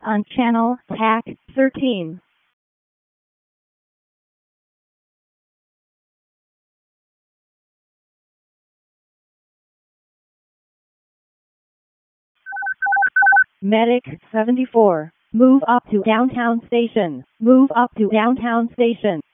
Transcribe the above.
on channel TAC 13. Medic 74. Move up to downtown station. Move up to downtown station.